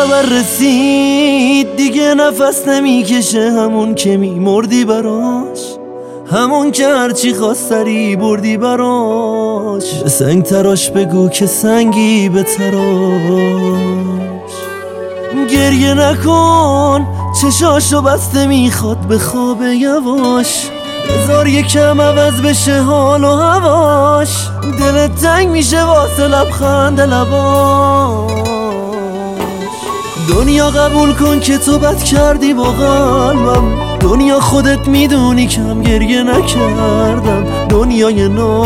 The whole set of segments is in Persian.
خبر رسید دیگه نفس نمیکشه، همون که میمردی براش، همون که هرچی خواست سری بردی براش. به سنگ تراش بگو که سنگی به تراش. گریه نکن چشاشو بسته میخواد به خواب یواش، بذار یکم عوض بشه حال و هواش. دلت تنگ میشه واسه لبخند لباش. دنیا قبول کن که تو بد کردی با قلبم، دنیا خودت میدونی کم گریه نکردم. دنیای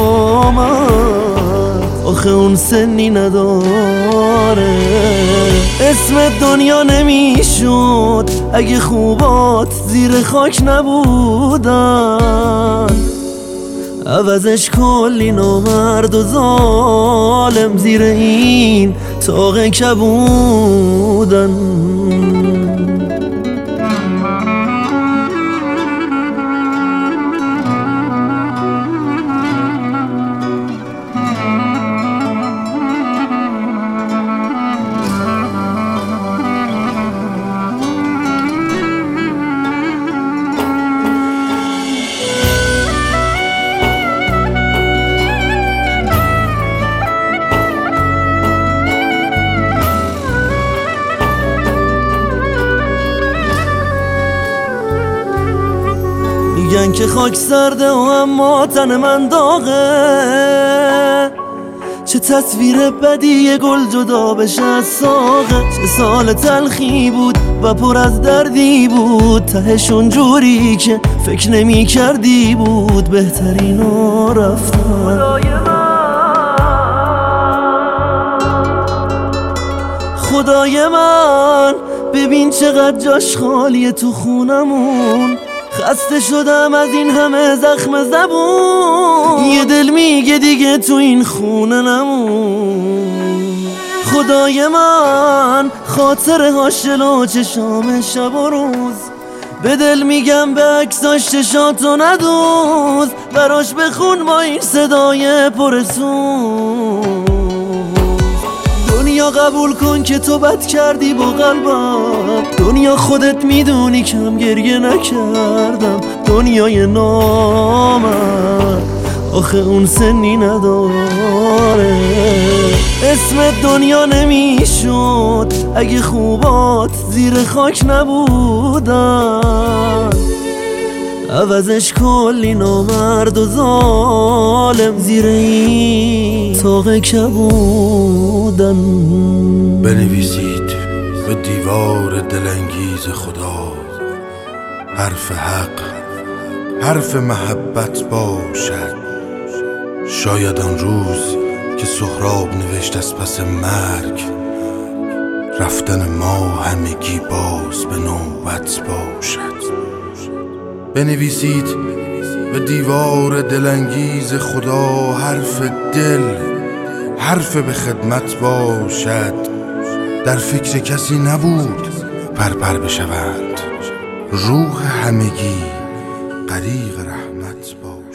نامرد آخه اون سنی نداره، اسم دنیا نمیشد اگه خوبات زیر خاک نبودن. عوضش کلی نامرد و ظالم زیر این طاق کبودن. میگن که خاک سرده و اما تن من داغه، چه تصویر بدی گل جدا بشه از ساقه. چه سال تلخی بود و پر از دردی بود، تهشون جوری که فکر نمی کردی بود. بهترین ها رفتن. خدای من ببین چقدر جاش خالیه تو خونمون. خسته شدم از این همه زخم زبون، یه دل میگه دیگه تو این خونه نمون. خدای من خاطره هاش جلو چشام شب و روز، به دل میگم به عکساش چشاتو ندوز. براش بخون با این صدای پرسوز. دنیا قبول کن که تو بد کردی با قلبم، دنیا خودت میدونی کم گریه نکردم. دنیای نامرد آخه اون سنی نداره، اسم دنیا نمیشد اگه خوبات زیر خاک نبودن. عوضش کلی نامرد و ظالم زیر این طاق کبودن. بنویسید به دیوار دلانگیز خدا، حرف حق حرف محبت باشد. شاید آن روز که سهراب نوشت از پس مرگ، رفتن ما همگی باز به نوبت باشد. بنویسید به دیوار دلانگیز خدا، حرف دل حرف به خدمت باشد. در فکر کسی نبود پرپر بشوند، روح همگی غریق رحمت باشد.